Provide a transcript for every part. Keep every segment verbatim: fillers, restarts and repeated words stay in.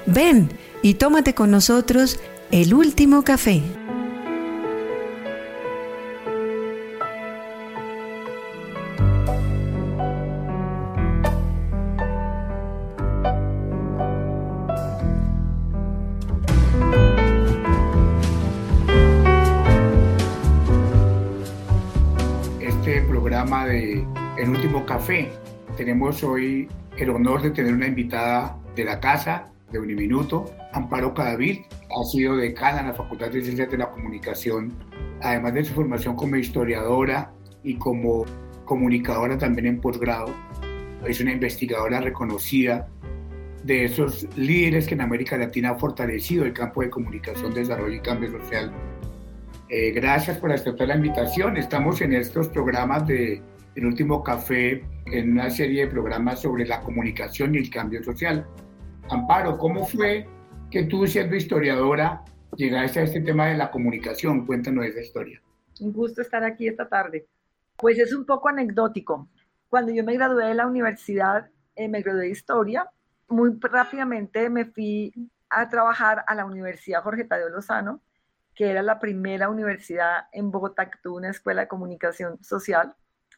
Ven y tómate con nosotros el último café. Este programa de El Último Café, tenemos hoy el honor de tener una invitada de la casa, de Uniminuto, Amparo Cadavid. Ha sido decana en la Facultad de Ciencias de la Comunicación, además de su formación como historiadora y como comunicadora también en posgrado. Es una investigadora reconocida, de esos líderes que en América Latina ha fortalecido el campo de comunicación, desarrollo y cambio social. Eh, gracias por aceptar la invitación. Estamos en estos programas de El Último Café, en una serie de programas sobre la comunicación y el cambio social. Amparo, ¿cómo fue que tú, siendo historiadora, llegaste a este tema de la comunicación? Cuéntanos esa historia. Un gusto estar aquí esta tarde. Pues es un poco anecdótico. Cuando yo me gradué de la universidad, eh, me gradué de Historia, muy rápidamente me fui a trabajar a la Universidad Jorge Tadeo Lozano, que era la primera universidad en Bogotá que tuvo una escuela de comunicación social,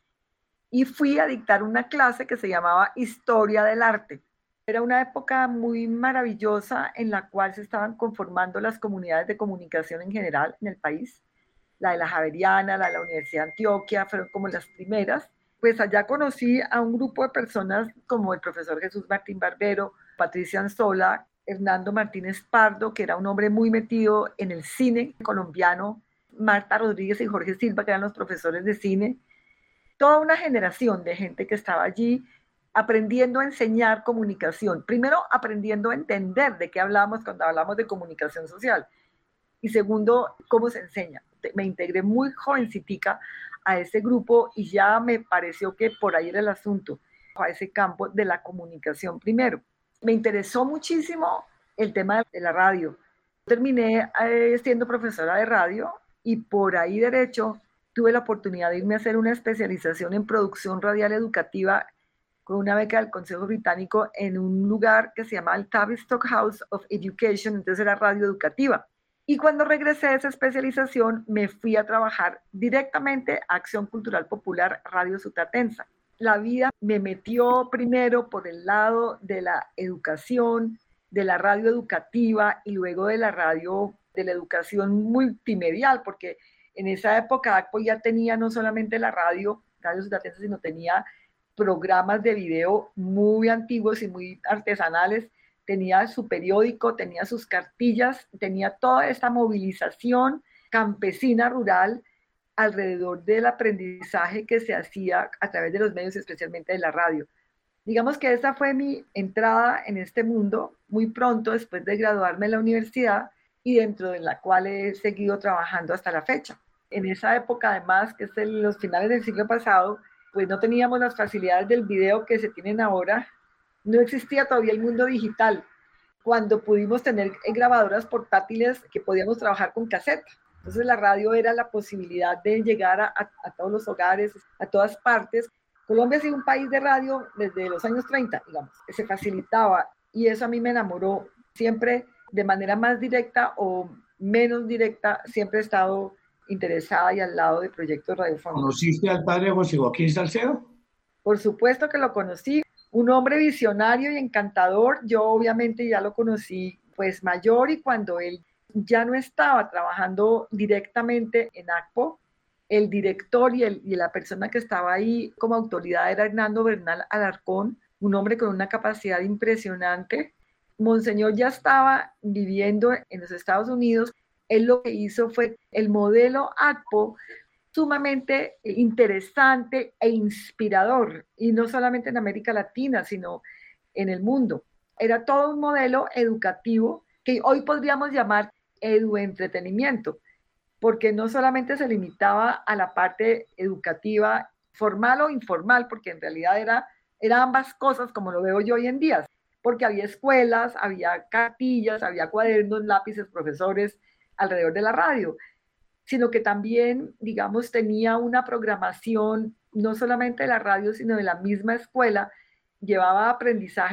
y fui a dictar una clase que se llamaba Historia del Arte. Era una época muy maravillosa en la cual se estaban conformando las comunidades de comunicación en general en el país. La de la Javeriana, la de la Universidad de Antioquia, fueron como las primeras. Pues allá conocí a un grupo de personas como el profesor Jesús Martín Barbero, Patricia Anzola, Hernando Martínez Pardo, que era un hombre muy metido en el cine colombiano, Marta Rodríguez y Jorge Silva, que eran los profesores de cine. Toda una generación de gente que estaba allí aprendiendo a enseñar comunicación. Primero, aprendiendo a entender de qué hablamos cuando hablamos de comunicación social. Y segundo, cómo se enseña. Me integré muy jovencitica a ese grupo y ya me pareció que por ahí era el asunto, a ese campo de la comunicación primero. Me interesó muchísimo el tema de la radio. Terminé eh, siendo profesora de radio y por ahí derecho tuve la oportunidad de irme a hacer una especialización en producción radial educativa con una beca del Consejo Británico en un lugar que se llama el Tavistock House of Education, entonces era radio educativa. Y cuando regresé de esa especialización, me fui a trabajar directamente a Acción Cultural Popular Radio Sutatensa. La vida me metió primero por el lado de la educación, de la radio educativa y luego de la radio, de la educación multimedial, porque en esa época ACPO ya tenía no solamente la radio, Radio Sutatensa, sino tenía programas de video muy antiguos y muy artesanales, tenía su periódico, tenía sus cartillas, tenía toda esta movilización campesina rural alrededor del aprendizaje que se hacía a través de los medios, especialmente de la radio. Digamos que esa fue mi entrada en este mundo muy pronto después de graduarme en la universidad y dentro de la cual he seguido trabajando hasta la fecha. En esa época, además, que es en los finales del siglo pasado, pues no teníamos las facilidades del video que se tienen ahora. No existía todavía el mundo digital. Cuando pudimos tener grabadoras portátiles que podíamos trabajar con cassette. Entonces la radio era la posibilidad de llegar a, a, a todos los hogares, a todas partes. Colombia ha sido un país de radio desde los años treinta, digamos. Se facilitaba y eso a mí me enamoró. Siempre de manera más directa o menos directa, siempre he estado interesada y al lado de proyectos radiofónicos. ¿Conociste al padre José Joaquín Salcedo? Por supuesto que lo conocí. Un hombre visionario y encantador. Yo obviamente ya lo conocí pues mayor y cuando él ya no estaba trabajando directamente en ACPO, el director y, el, y la persona que estaba ahí como autoridad era Hernando Bernal Alarcón, un hombre con una capacidad impresionante. Monseñor ya estaba viviendo en los Estados Unidos. Él lo que hizo fue el modelo ACPO sumamente interesante e inspirador, y no solamente en América Latina, sino en el mundo. Era todo un modelo educativo que hoy podríamos llamar eduentretenimiento, porque no solamente se limitaba a la parte educativa formal o informal, porque en realidad era, era ambas cosas como lo veo yo hoy en día, porque había escuelas, había cartillas, había cuadernos, lápices, profesores alrededor de la radio, sino que también, digamos, tenía una programación no solamente de la radio, sino de la misma escuela, llevaba aprendizajes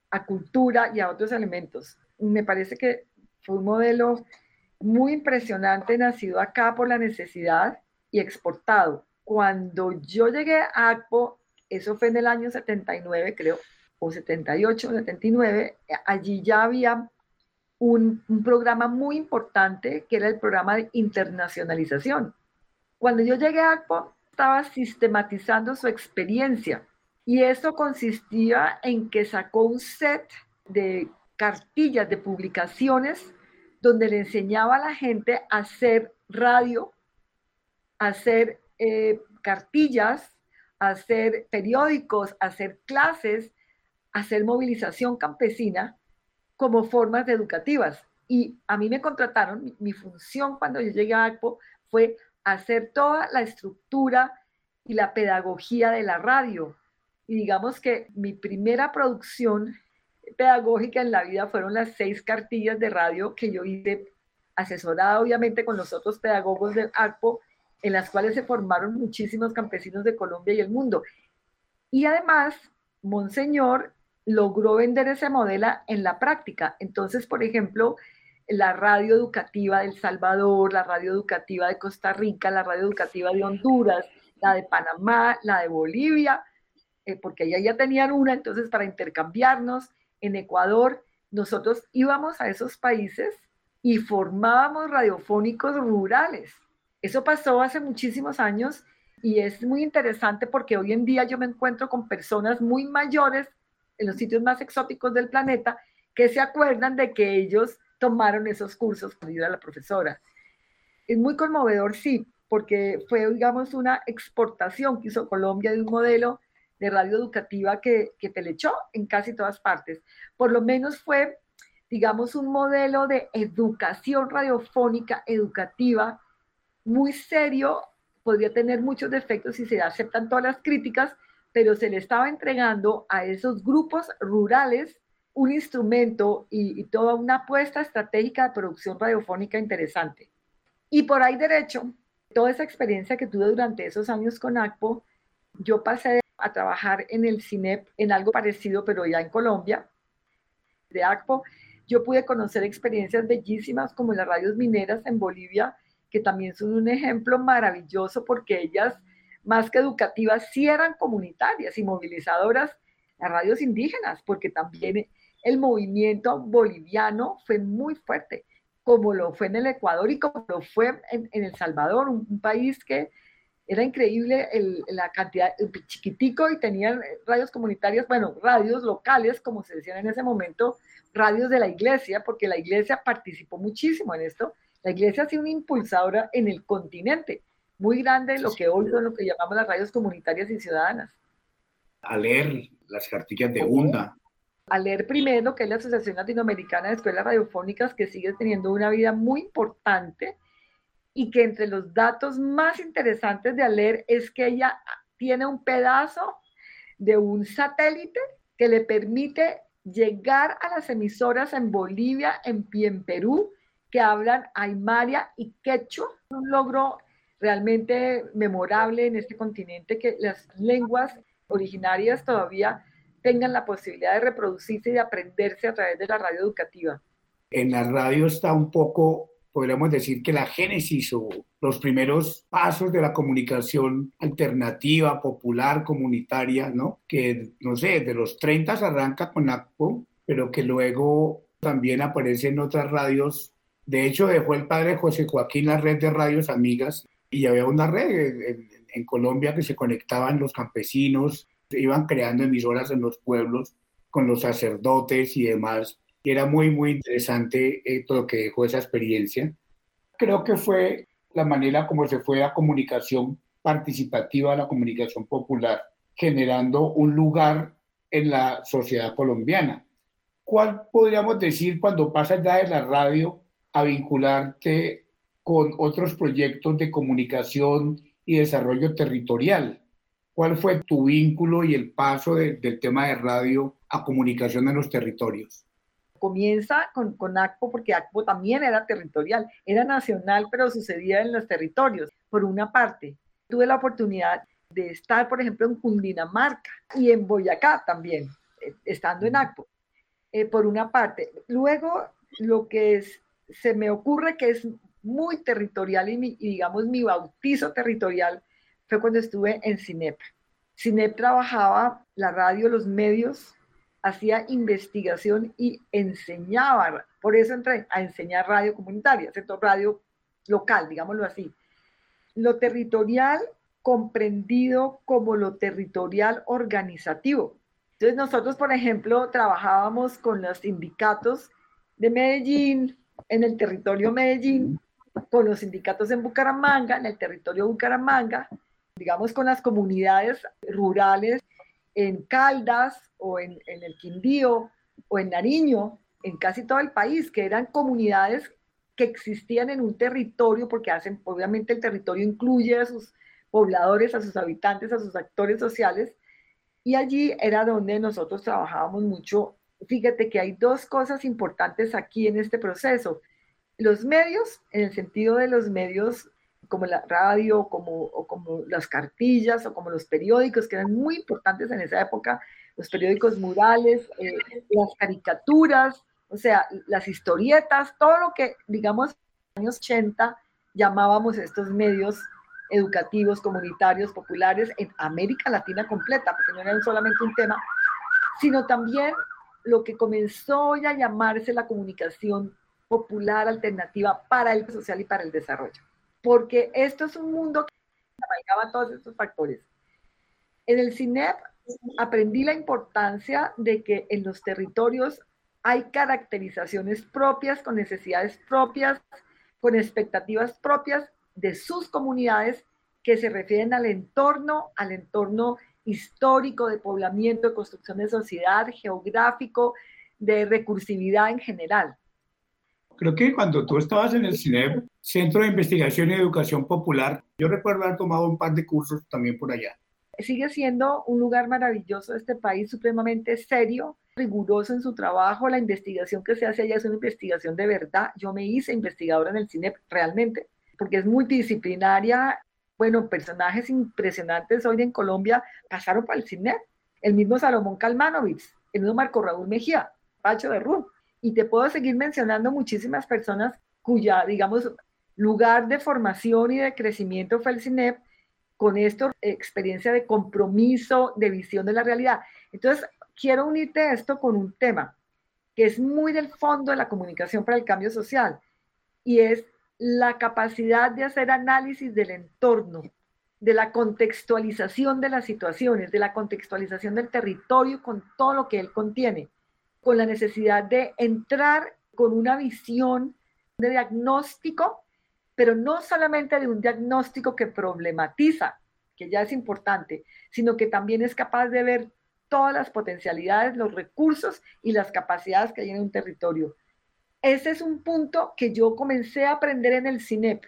a cultura y a otros elementos. Me parece que fue un modelo muy impresionante, nacido acá por la necesidad y exportado. Cuando yo llegué a ACPO, eso fue en el año setenta y nueve, creo, o setenta y ocho, setenta y nueve, allí ya había un, un programa muy importante que era el programa de internacionalización. Cuando yo llegué a ACPO, estaba sistematizando su experiencia y eso consistía en que sacó un set de cartillas de publicaciones donde le enseñaba a la gente a hacer radio, a hacer eh, cartillas, a hacer periódicos, a hacer clases, a hacer movilización campesina como formas educativas. Y a mí me contrataron, mi, mi función cuando yo llegué a ACPO fue hacer toda la estructura y la pedagogía de la radio. Y digamos que mi primera producción pedagógica en la vida fueron las seis cartillas de radio que yo hice, asesorada obviamente con los otros pedagogos del ACPO, en las cuales se formaron muchísimos campesinos de Colombia y el mundo. Y además, Monseñor logró vender ese modelo en la práctica. Entonces, por ejemplo, la radio educativa de El Salvador, la radio educativa de Costa Rica, la radio educativa de Honduras, la de Panamá, la de Bolivia, eh, porque allá ya tenían una, entonces para intercambiarnos, en Ecuador, nosotros íbamos a esos países y formábamos radiofónicos rurales. Eso pasó hace muchísimos años y es muy interesante porque hoy en día yo me encuentro con personas muy mayores en los sitios más exóticos del planeta que se acuerdan de que ellos tomaron esos cursos con ayuda de la profesora. Es muy conmovedor, sí, porque fue, digamos, una exportación que hizo Colombia de un modelo de radio educativa que, que pelechó en casi todas partes. Por lo menos fue, digamos, un modelo de educación radiofónica educativa muy serio. Podría tener muchos defectos si se aceptan todas las críticas, pero se le estaba entregando a esos grupos rurales un instrumento y, y toda una apuesta estratégica de producción radiofónica interesante. Y por ahí derecho, toda esa experiencia que tuve durante esos años con ACPO, yo pasé a trabajar en el CINEP, en algo parecido, pero ya en Colombia. De ACPO, yo pude conocer experiencias bellísimas como las radios mineras en Bolivia, que también son un ejemplo maravilloso porque ellas, más que educativas, sí eran comunitarias y movilizadoras, las radios indígenas, porque también el movimiento boliviano fue muy fuerte, como lo fue en el Ecuador y como lo fue en, en El Salvador, un, un país que era increíble el, la cantidad, chiquitico, y tenían radios comunitarias, bueno, radios locales, como se decían en ese momento, radios de la iglesia, porque la iglesia participó muchísimo en esto. La iglesia ha sido una impulsadora en el continente, muy grande, lo que hoy son lo que llamamos las radios comunitarias y ciudadanas. A leer las cartillas de UNDA. A leer primero, que es la Asociación Latinoamericana de Escuelas Radiofónicas, que sigue teniendo una vida muy importante, y que entre los datos más interesantes de ALER es que ella tiene un pedazo de un satélite que le permite llegar a las emisoras en Bolivia en, y en Perú que hablan aymara y quechua, un logro realmente memorable en este continente, que las lenguas originarias todavía tengan la posibilidad de reproducirse y de aprenderse a través de la radio educativa. En la radio está un poco, podríamos decir que la génesis o los primeros pasos de la comunicación alternativa, popular, comunitaria, ¿no? Que, no sé, de los treinta arranca con ACPO, pero que luego también aparece en otras radios. De hecho, dejó el padre José Joaquín la red de radios amigas y había una red en, en Colombia que se conectaban los campesinos, se iban creando emisoras en los pueblos con los sacerdotes y demás. Y era muy, muy interesante eh, todo lo que dejó esa experiencia. Creo que fue la manera como se fue la comunicación participativa, la comunicación popular, generando un lugar en la sociedad colombiana. ¿Cuál podríamos decir cuando pasas ya de la radio a vincularte con otros proyectos de comunicación y desarrollo territorial? ¿Cuál fue tu vínculo y el paso de, del tema de radio a comunicación en los territorios? Comienza con, con ACPO, porque ACPO también era territorial, era nacional, pero sucedía en los territorios. Por una parte, tuve la oportunidad de estar, por ejemplo, en Cundinamarca y en Boyacá también, estando en ACPO. eh, por una parte. Luego, lo que es, se me ocurre que es muy territorial y, mi, y digamos mi bautizo territorial fue cuando estuve en CINEP. CINEP trabajaba la radio, los medios, hacía investigación y enseñaba, por eso entré a enseñar radio comunitaria, ¿cierto? Radio local, digámoslo así. Lo territorial comprendido como lo territorial organizativo. Entonces nosotros, por ejemplo, trabajábamos con los sindicatos de Medellín, en el territorio Medellín, con los sindicatos en Bucaramanga, en el territorio Bucaramanga, digamos con las comunidades rurales en Caldas o en, en el Quindío o en Nariño, en casi todo el país, que eran comunidades que existían en un territorio, porque hacen, obviamente el territorio incluye a sus pobladores, a sus habitantes, a sus actores sociales, y allí era donde nosotros trabajábamos mucho. Fíjate que hay dos cosas importantes aquí en este proceso. Los medios, en el sentido de los medios como la radio, como, o como las cartillas, o como los periódicos, que eran muy importantes en esa época, los periódicos murales, eh, las caricaturas, o sea, las historietas, todo lo que, digamos, en los años ochenta llamábamos estos medios educativos, comunitarios, populares, en América Latina completa, porque no eran solamente un tema, sino también lo que comenzó ya a llamarse la comunicación popular alternativa para el social y para el desarrollo. Porque esto es un mundo que amalgama todos estos factores. En el CINEP aprendí la importancia de que en los territorios hay caracterizaciones propias, con necesidades propias, con expectativas propias de sus comunidades que se refieren al entorno, al entorno histórico de poblamiento, de construcción de sociedad, geográfico, de recursividad en general. Creo que cuando tú estabas en el CINEP, Centro de Investigación y Educación Popular, yo recuerdo haber tomado un par de cursos también por allá. Sigue siendo un lugar maravilloso este país, supremamente serio, riguroso en su trabajo. La investigación que se hace allá es una investigación de verdad. Yo me hice investigadora en el CINEP realmente, porque es multidisciplinaria. Bueno, personajes impresionantes hoy en Colombia pasaron por el CINEP. El mismo Salomón Kalmanovitz, el mismo Marco Raúl Mejía, Pacho de Rún. Y te puedo seguir mencionando muchísimas personas cuya, digamos, lugar de formación y de crecimiento fue el CINEP, con esto, experiencia de compromiso, de visión de la realidad. Entonces, quiero unirte esto con un tema que es muy del fondo de la comunicación para el cambio social, y es la capacidad de hacer análisis del entorno, de la contextualización de las situaciones, de la contextualización del territorio con todo lo que él contiene, con la necesidad de entrar con una visión de diagnóstico, pero no solamente de un diagnóstico que problematiza, que ya es importante, sino que también es capaz de ver todas las potencialidades, los recursos y las capacidades que hay en un territorio. Ese es un punto que yo comencé a aprender en el CINEP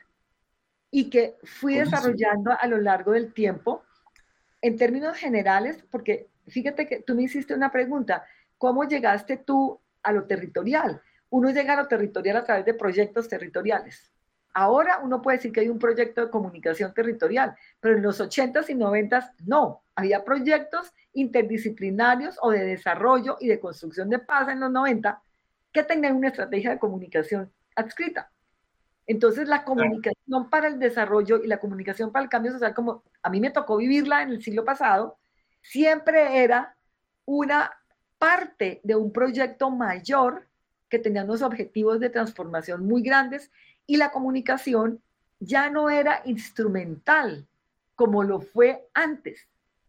y que fui desarrollando a lo largo del tiempo en términos generales, porque fíjate que tú me hiciste una pregunta, ¿cómo llegaste tú a lo territorial? Uno llega a lo territorial a través de proyectos territoriales. Ahora uno puede decir que hay un proyecto de comunicación territorial, pero en los ochentas y noventas no. Había proyectos interdisciplinarios o de desarrollo y de construcción de paz en los noventa que tenían una estrategia de comunicación adscrita. Entonces la comunicación para el desarrollo y la comunicación para el cambio social, como a mí me tocó vivirla en el siglo pasado, siempre era una parte de un proyecto mayor que tenía unos objetivos de transformación muy grandes, y la comunicación ya no era instrumental como lo fue antes.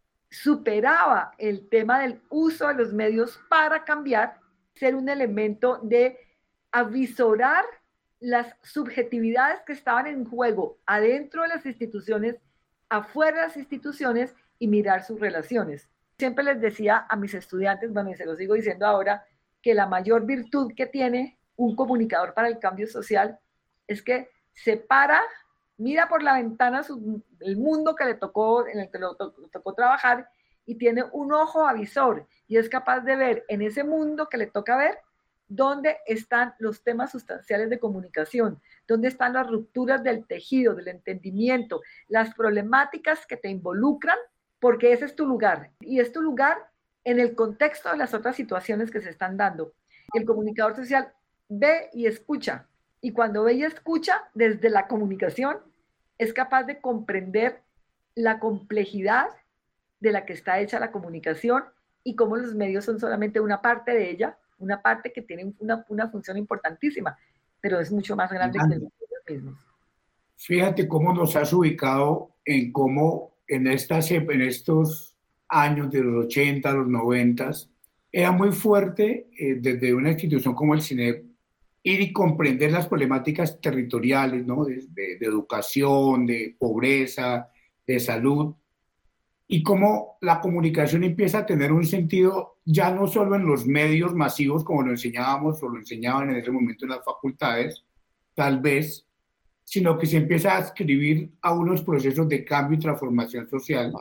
Superaba el tema del uso de los medios para cambiar, ser un elemento de avisorar las subjetividades que estaban en juego adentro de las instituciones, afuera de las instituciones, y mirar sus relaciones. Siempre les decía a mis estudiantes, bueno, y se lo sigo diciendo ahora, que la mayor virtud que tiene un comunicador para el cambio social es que se para, mira por la ventana su, el mundo que le tocó, en el que le tocó, tocó trabajar, y tiene un ojo avisor y es capaz de ver en ese mundo que le toca ver dónde están los temas sustanciales de comunicación, dónde están las rupturas del tejido, del entendimiento, las problemáticas que te involucran, porque ese es tu lugar, y es tu lugar en el contexto de las otras situaciones que se están dando. El comunicador social ve y escucha. Y cuando ve y escucha desde la comunicación, es capaz de comprender la complejidad de la que está hecha la comunicación y cómo los medios son solamente una parte de ella, una parte que tiene una, una función importantísima, pero es mucho más grande que los medios mismos. Fíjate cómo nos has ubicado en cómo en, estas, en estos años de los ochenta, los noventa, era muy fuerte eh, desde una institución como el CINEP ir y comprender las problemáticas territoriales, ¿no? de, de, de educación, de pobreza, de salud, y cómo la comunicación empieza a tener un sentido ya no solo en los medios masivos como lo enseñábamos o lo enseñaban en ese momento en las facultades, tal vez, sino que se empieza a escribir a unos procesos de cambio y transformación social.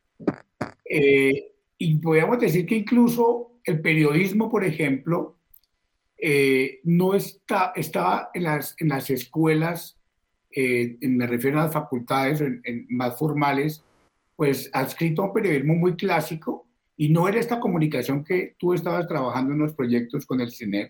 Eh, y podríamos decir que incluso el periodismo, por ejemplo, eh, no está, estaba en las, en las escuelas, eh, me refiero a las facultades en, en más formales, pues adscrito a un periodismo muy clásico, y no era esta comunicación que tú estabas trabajando en los proyectos con el CINEP.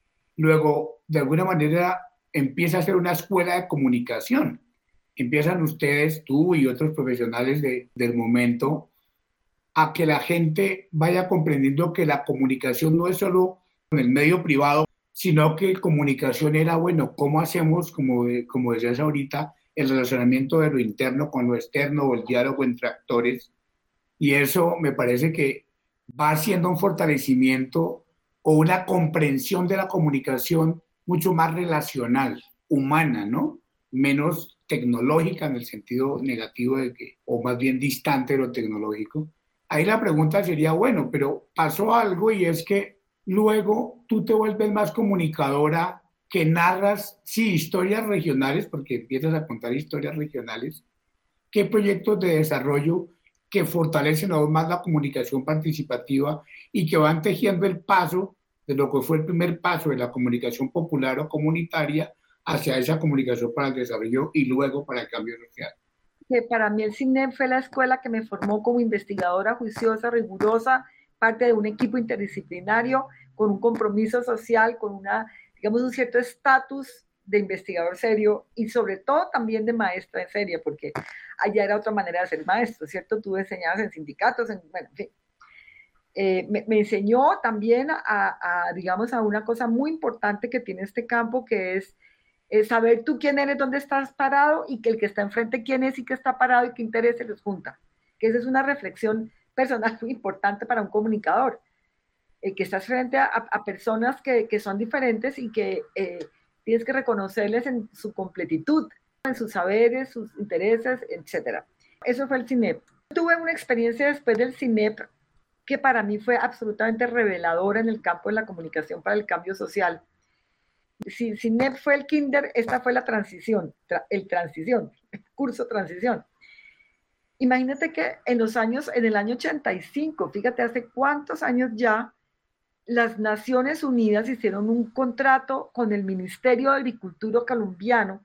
Luego, de alguna manera, empieza a ser una escuela de comunicación. Empiezan ustedes, tú y otros profesionales de, del momento, a que la gente vaya comprendiendo que la comunicación no es solo con el medio privado, sino que comunicación era, bueno, ¿cómo hacemos, como, como decías ahorita, el relacionamiento de lo interno con lo externo o el diálogo entre actores? Y eso me parece que va haciendo un fortalecimiento o una comprensión de la comunicación mucho más relacional, humana, ¿no? Menos tecnológica en el sentido negativo de que, o más bien distante de lo tecnológico. Ahí la pregunta sería, bueno, pero pasó algo, y es que luego tú te vuelves más comunicadora, que narras, sí, historias regionales, porque empiezas a contar historias regionales. ¿Qué proyectos de desarrollo que fortalecen aún más la comunicación participativa y que van tejiendo el paso de lo que fue el primer paso de la comunicación popular o comunitaria hacia esa comunicación para el desarrollo y luego para el cambio social? Que para mí el CINEP fue la escuela que me formó como investigadora juiciosa, rigurosa, parte de un equipo interdisciplinario, con un compromiso social, con una, digamos, un cierto estatus de investigador serio y sobre todo también de maestra en serie, porque allá era otra manera de ser maestro, ¿cierto? Tú enseñabas en sindicatos, en, bueno, en fin. Eh, me, me enseñó también a, a, digamos, a una cosa muy importante que tiene este campo, que es eh, saber tú quién eres, dónde estás parado, y que el que está enfrente quién es y qué está parado y qué intereses los junta. Que esa es una reflexión personal muy importante para un comunicador, eh, que estás frente a, a personas que, que son diferentes y que eh, tienes que reconocerles en su completitud, en sus saberes, sus intereses, etcétera. Eso fue el CINEP. Tuve una experiencia después del CINEP que para mí fue absolutamente reveladora en el campo de la comunicación para el cambio social. Si CINEP fue el kinder, esta fue la transición, tra, el transición, el curso transición. Imagínate que en los años, en el año ochenta y cinco, fíjate hace cuántos años ya, las Naciones Unidas hicieron un contrato con el Ministerio de Agricultura colombiano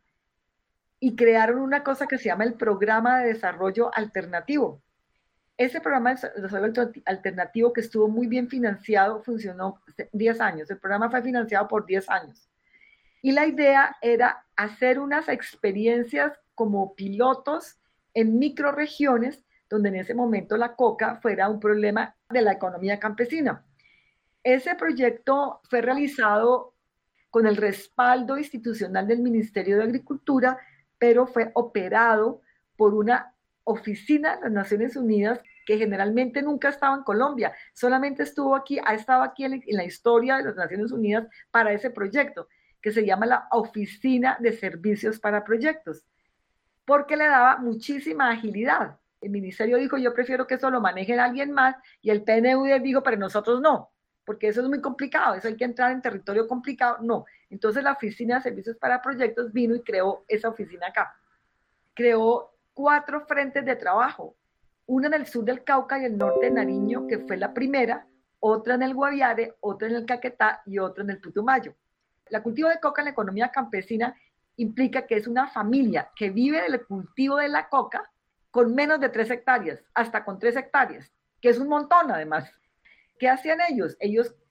y crearon una cosa que se llama el Programa de Desarrollo Alternativo. Ese programa de desarrollo alternativo, que estuvo muy bien financiado, funcionó diez años. El programa fue financiado por diez años. Y la idea era hacer unas experiencias como pilotos en microregiones, donde en ese momento la coca fuera un problema de la economía campesina. Ese proyecto fue realizado con el respaldo institucional del Ministerio de Agricultura, pero fue operado por una oficina de las Naciones Unidas que generalmente nunca estaba en Colombia, solamente estuvo aquí, ha estado aquí en la historia de las Naciones Unidas para ese proyecto, que se llama la Oficina de Servicios para Proyectos, porque le daba muchísima agilidad. El ministerio dijo, yo prefiero que eso lo maneje alguien más, y el P N U D dijo, pero nosotros no, porque eso es muy complicado, eso hay que entrar en territorio complicado, no. Entonces la Oficina de Servicios para Proyectos vino y creó esa oficina acá. Creó cuatro frentes de trabajo, una en el sur del Cauca y el norte de Nariño, que fue la primera, otra en el Guaviare, otra en el Caquetá y otra en el Putumayo. La cultivo de coca en la economía campesina implica que es una familia que vive del cultivo de la coca con menos de tres hectáreas, hasta con tres hectáreas, que es un montón además. ¿Qué hacían ellos? Ellos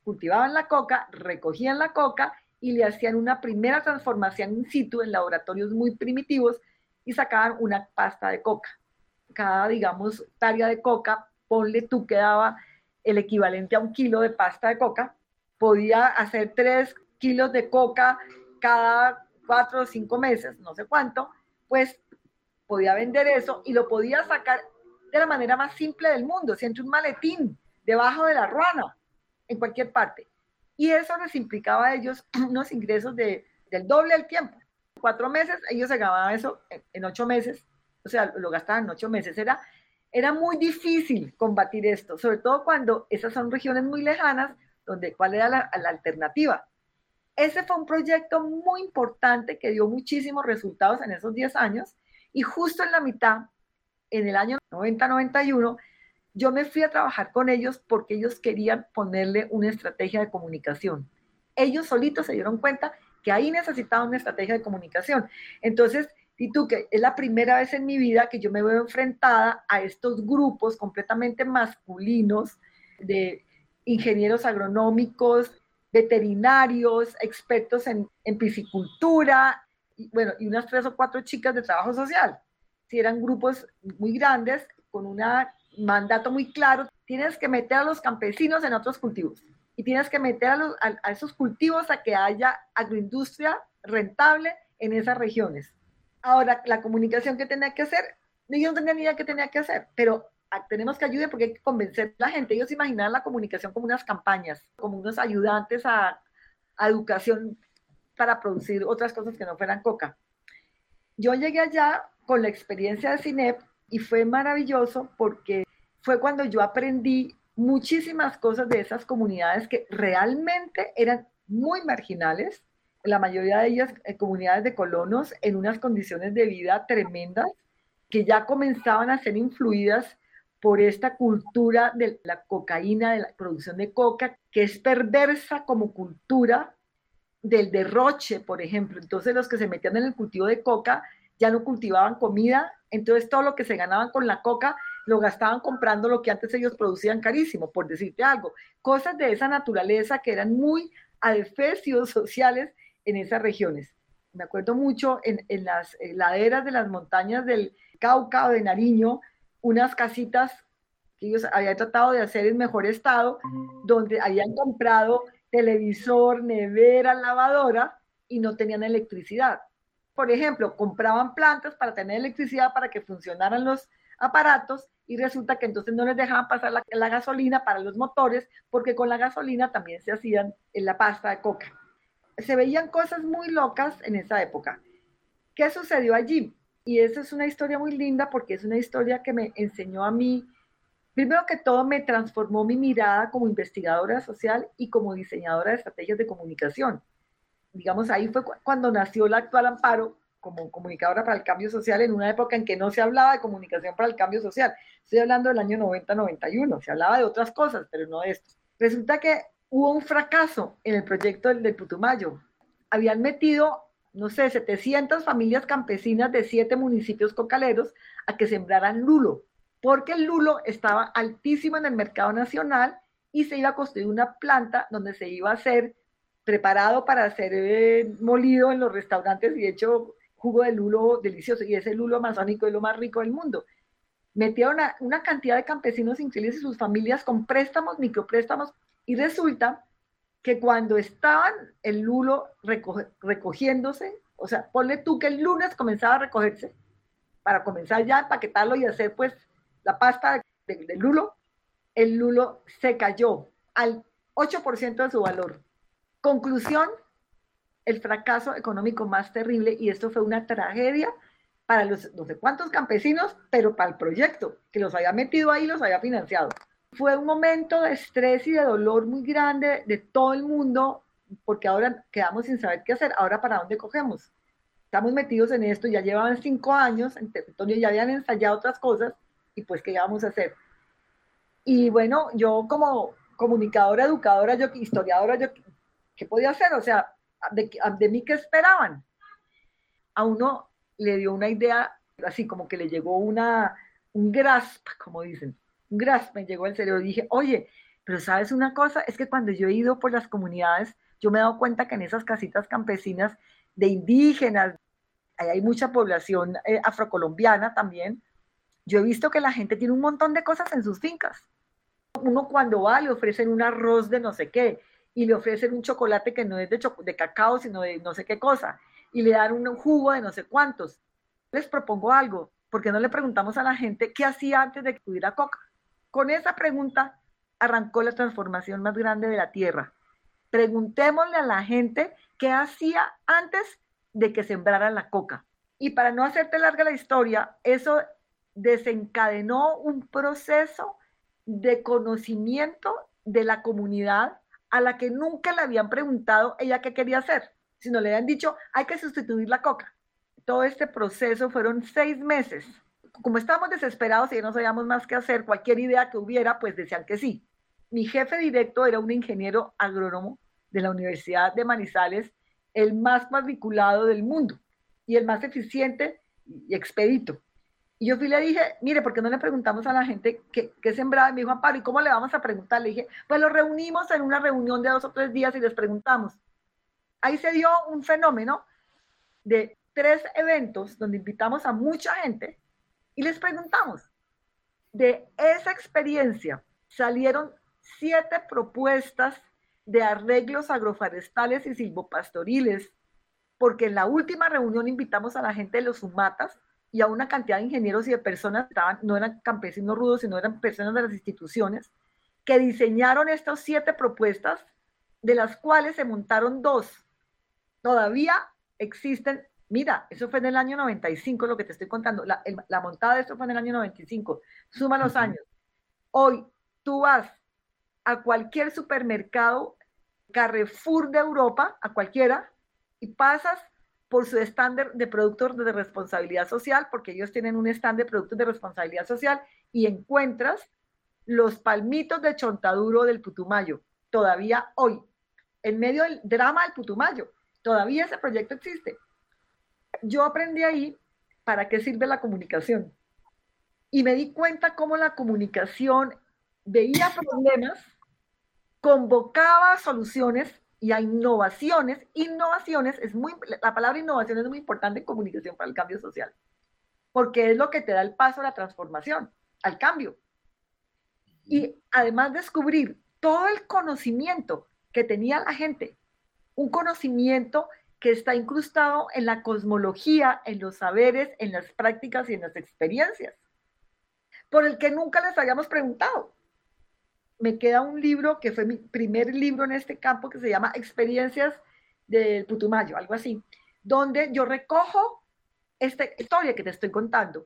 cultivaban la coca, recogían la coca y le hacían una primera transformación in situ en laboratorios muy primitivos y sacaban una pasta de coca. Cada, digamos, hectárea de coca, ponle tú que daba el equivalente a un kilo de pasta de coca, podía hacer tres kilos de coca cada cuatro o cinco meses, no sé cuánto, pues podía vender eso y lo podía sacar de la manera más simple del mundo, entre un maletín, debajo de la ruana, en cualquier parte. Y eso les implicaba a ellos unos ingresos de, del doble del tiempo. Cuatro meses, ellos se ganaban eso en, en ocho meses, o sea, lo gastaban en ocho meses. Era, era muy difícil combatir esto, sobre todo cuando esas son regiones muy lejanas, donde cuál era la, la alternativa. Ese fue un proyecto muy importante que dio muchísimos resultados en esos diez años y justo en la mitad, en el año noventa noventa y uno, yo me fui a trabajar con ellos porque ellos querían ponerle una estrategia de comunicación. Ellos solitos se dieron cuenta que ahí necesitaban una estrategia de comunicación. Entonces, y tú, que es la primera vez en mi vida que yo me veo enfrentada a estos grupos completamente masculinos de ingenieros agronómicos, veterinarios, expertos en, en piscicultura, y, bueno, y unas tres o cuatro chicas de trabajo social. Si eran grupos muy grandes, con un mandato muy claro, tienes que meter a los campesinos en otros cultivos y tienes que meter a, los, a, a esos cultivos a que haya agroindustria rentable en esas regiones. Ahora, la comunicación que tenía que hacer, yo no tenía ni idea qué tenía que hacer, pero tenemos que ayudar porque hay que convencer a la gente. Ellos imaginaban la comunicación como unas campañas, como unos ayudantes a, a educación para producir otras cosas que no fueran coca. Yo llegué allá con la experiencia de CINEP y fue maravilloso porque fue cuando yo aprendí muchísimas cosas de esas comunidades que realmente eran muy marginales, la mayoría de ellas eh, comunidades de colonos en unas condiciones de vida tremendas, que ya comenzaban a ser influidas por esta cultura de la cocaína, de la producción de coca, que es perversa como cultura del derroche, por ejemplo. Entonces los que se metían en el cultivo de coca ya no cultivaban comida, entonces todo lo que se ganaban con la coca lo gastaban comprando lo que antes ellos producían carísimo, por decirte algo. Cosas de esa naturaleza que eran muy adefesios sociales en esas regiones. Me acuerdo mucho en, en las laderas de las montañas del Cauca o de Nariño, unas casitas que ellos habían tratado de hacer en mejor estado, donde habían comprado televisor, nevera, lavadora y no tenían electricidad. Por ejemplo, compraban plantas para tener electricidad para que funcionaran los aparatos y resulta que entonces no les dejaban pasar la, la gasolina para los motores porque con la gasolina también se hacían en la pasta de coca. Se veían cosas muy locas en esa época. ¿Qué sucedió allí? Y esa es una historia muy linda porque es una historia que me enseñó a mí, primero que todo me transformó mi mirada como investigadora social y como diseñadora de estrategias de comunicación. Digamos, ahí fue cuando nació la actual Amparo como comunicadora para el cambio social en una época en que no se hablaba de comunicación para el cambio social. Estoy hablando del año noventa noventa y uno, se hablaba de otras cosas, pero no de esto. Resulta que hubo un fracaso en el proyecto del, del Putumayo. Habían metido, no sé, setecientas familias campesinas de siete municipios cocaleros a que sembraran lulo, porque el lulo estaba altísimo en el mercado nacional y se iba a construir una planta donde se iba a hacer preparado para ser eh, molido en los restaurantes y hecho jugo de lulo delicioso, y ese lulo amazónico es lo más rico del mundo. Metieron a una cantidad de campesinos increíbles y sus familias con préstamos, micropréstamos, y resulta que cuando estaban el lulo recoge, recogiéndose, o sea, ponle tú que el lunes comenzaba a recogerse, para comenzar ya a empaquetarlo y hacer pues la pasta de, de, de lulo, el lulo se cayó al ocho por ciento de su valor. Conclusión, el fracaso económico más terrible, y esto fue una tragedia para los no sé cuántos campesinos, pero para el proyecto, que los había metido ahí, los había financiado. Fue un momento de estrés y de dolor muy grande de todo el mundo, porque ahora quedamos sin saber qué hacer, ahora para dónde cogemos. Estamos metidos en esto, ya llevaban cinco años en territorio, ya habían ensayado otras cosas, y pues qué íbamos a hacer. Y bueno, yo como comunicadora, educadora, yo historiadora, yo ¿qué podía hacer? O sea, ¿de, de mí qué esperaban? A uno le dio una idea, así como que le llegó una, un grasp, como dicen, un grasp me llegó al cerebro y dije, oye, Pero sabes una cosa, es que cuando yo he ido por las comunidades, yo me he dado cuenta que en esas casitas campesinas de indígenas, ahí hay mucha población eh, afrocolombiana también, yo he visto que la gente tiene un montón de cosas en sus fincas. Uno cuando va le ofrecen un arroz de no sé qué, y le ofrecen un chocolate que no es de, de cacao, sino de no sé qué cosa, y le dan un jugo de no sé cuántos. Les propongo algo, ¿por qué no le preguntamos a la gente qué hacía antes de que tuviera coca? Con esa pregunta arrancó la transformación más grande de la tierra. Preguntémosle a la gente qué hacía antes de que sembraran la coca. Y para no hacerte larga la historia, eso desencadenó un proceso de conocimiento de la comunidad a la que nunca le habían preguntado ella qué quería hacer, sino le habían dicho, hay que sustituir la coca. Todo este proceso fueron seis meses. Como estábamos desesperados y no sabíamos más qué hacer, cualquier idea que hubiera, pues decían que sí. Mi jefe directo era un ingeniero agrónomo de la Universidad de Manizales, el más matriculado del mundo y el más eficiente y expedito. Y yo fui y le dije, mire, ¿por qué no le preguntamos a la gente qué, qué sembraba? Y me dijo, Amparo, ¿y cómo le vamos a preguntar? Le dije, pues lo reunimos en una reunión de dos o tres días y les preguntamos. Ahí se dio un fenómeno de tres eventos donde invitamos a mucha gente y les preguntamos. De esa experiencia salieron siete propuestas de arreglos agroforestales y silvopastoriles, porque en la última reunión invitamos a la gente de los Sumatas y a una cantidad de ingenieros y de personas, estaban, no eran campesinos rudos, sino eran personas de las instituciones, que diseñaron estas siete propuestas, de las cuales se montaron dos. Todavía existen, mira, eso fue en el año noventa y cinco, lo que te estoy contando, la, el, la montada de esto fue en el año noventa y cinco, suma los años. Hoy tú vas a cualquier supermercado, Carrefour de Europa, a cualquiera, y pasas por su estándar de productos de responsabilidad social, porque ellos tienen un stand de productos de responsabilidad social, y encuentras los palmitos de chontaduro del Putumayo, todavía hoy, en medio del drama del Putumayo, todavía ese proyecto existe. Yo aprendí ahí para qué sirve la comunicación, y me di cuenta cómo la comunicación veía problemas, convocaba soluciones y a innovaciones. Innovaciones es muy, la palabra innovación es muy importante en comunicación para el cambio social, porque es lo que te da el paso a la transformación, al cambio. Y además descubrir todo el conocimiento que tenía la gente, un conocimiento que está incrustado en la cosmología, en los saberes, en las prácticas y en las experiencias, por el que nunca les habíamos preguntado. Me queda un libro que fue mi primer libro en este campo, que se llama Experiencias del Putumayo, algo así, donde yo recojo esta historia que te estoy contando.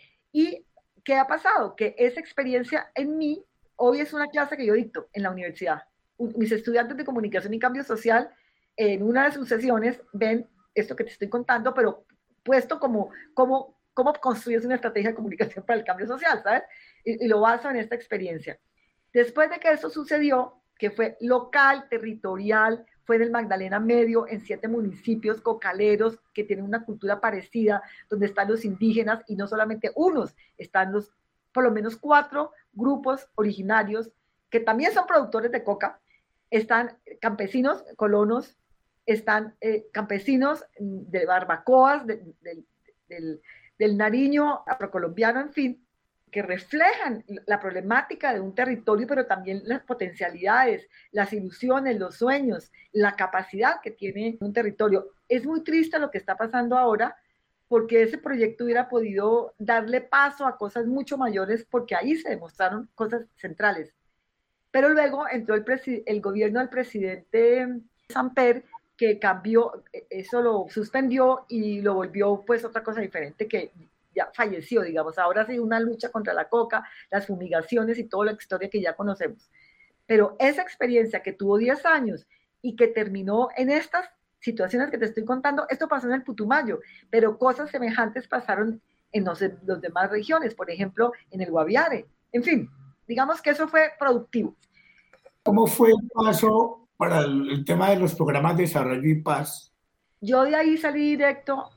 ¿Y qué ha pasado? Que esa experiencia en mí, hoy es una clase que yo dicto en la universidad. Mis estudiantes de comunicación y cambio social, en una de sus sesiones, ven esto que te estoy contando, pero puesto como, como cómo construyes una estrategia de comunicación para el cambio social, ¿sabes? Y, y lo baso en esta experiencia. Después de que eso sucedió, que fue local, territorial, fue en el Magdalena Medio, en siete municipios cocaleros que tienen una cultura parecida, donde están los indígenas, y no solamente unos, están los, por lo menos cuatro grupos originarios, que también son productores de coca, están campesinos, colonos, están eh, campesinos de barbacoas, de, de, de, del, del Nariño afrocolombiano, en fin, que reflejan la problemática de un territorio, pero también las potencialidades, las ilusiones, los sueños, la capacidad que tiene un territorio. Es muy triste lo que está pasando ahora, porque ese proyecto hubiera podido darle paso a cosas mucho mayores, porque ahí se demostraron cosas centrales. Pero luego entró el, el gobierno del presidente Samper, que cambió, eso lo suspendió y lo volvió pues otra cosa diferente, que ya falleció, digamos. Ahora ha sido una lucha contra la coca, las fumigaciones y toda la historia que ya conocemos. Pero esa experiencia que tuvo diez años y que terminó en estas situaciones que te estoy contando, esto pasó en el Putumayo, pero cosas semejantes pasaron en los, en las demás regiones, por ejemplo, en el Guaviare. En fin, digamos que eso fue productivo. ¿Cómo fue el paso para el, el tema de los programas de desarrollo y paz? Yo de ahí salí directo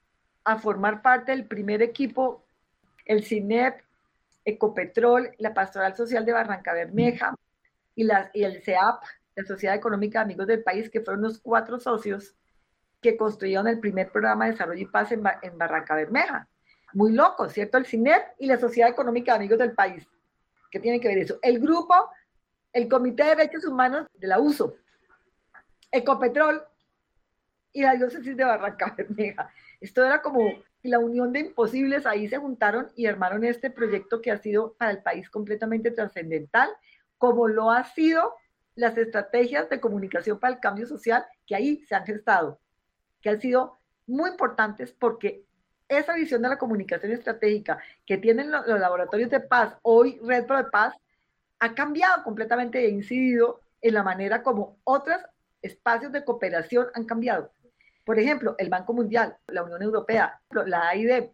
a formar parte del primer equipo, el CINEP, Ecopetrol, la Pastoral Social de Barranca Bermeja, y, la, y el C E A P, la Sociedad Económica de Amigos del País, que fueron los cuatro socios que construyeron el primer programa de desarrollo y paz en, en Barranca Bermeja. Muy loco, ¿cierto? El C I N E P y la Sociedad Económica de Amigos del País. ¿Qué tiene que ver eso? El grupo, el Comité de Derechos Humanos de la U S O, Ecopetrol y la Diócesis de Barranca Bermeja. Esto era como la unión de imposibles, ahí se juntaron y armaron este proyecto que ha sido para el país completamente trascendental, como lo ha sido las estrategias de comunicación para el cambio social que ahí se han gestado, que han sido muy importantes porque esa visión de la comunicación estratégica que tienen los, los laboratorios de paz, hoy Red Pro de Paz, ha cambiado completamente e incidido en la manera como otros espacios de cooperación han cambiado. Por ejemplo, el Banco Mundial, la Unión Europea, la A I D,